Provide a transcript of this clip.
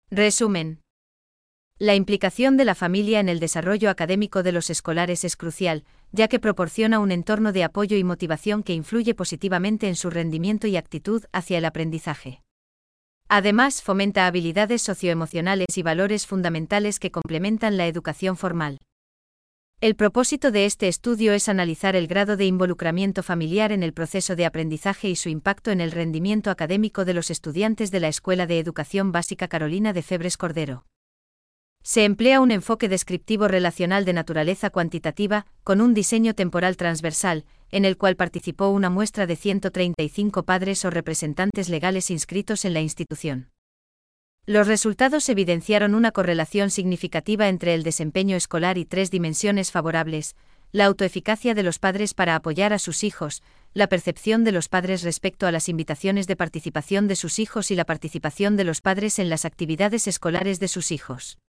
Resumen. La implicación de la familia en el desarrollo académico de los escolares es crucial, ya que proporciona un entorno de apoyo y motivación que influye positivamente en su rendimiento y actitud hacia el aprendizaje. Además, fomenta habilidades socioemocionales y valores fundamentales que complementan la educación formal. El propósito de este estudio es analizar el grado de involucramiento familiar en el proceso de aprendizaje y su impacto en el rendimiento académico de los estudiantes de la Escuela de Educación Básica Carolina de Febres Cordero. Se emplea un enfoque descriptivo relacional de naturaleza cuantitativa, con un diseño temporal transversal, en el cual participó una muestra de 135 padres o representantes legales inscritos en la institución. Los resultados evidenciaron una correlación significativa entre el desempeño escolar y 3 dimensiones favorables: la autoeficacia de los padres para apoyar a sus hijos, la percepción de los padres respecto a las invitaciones de participación de sus hijos y la participación de los padres en las actividades escolares de sus hijos.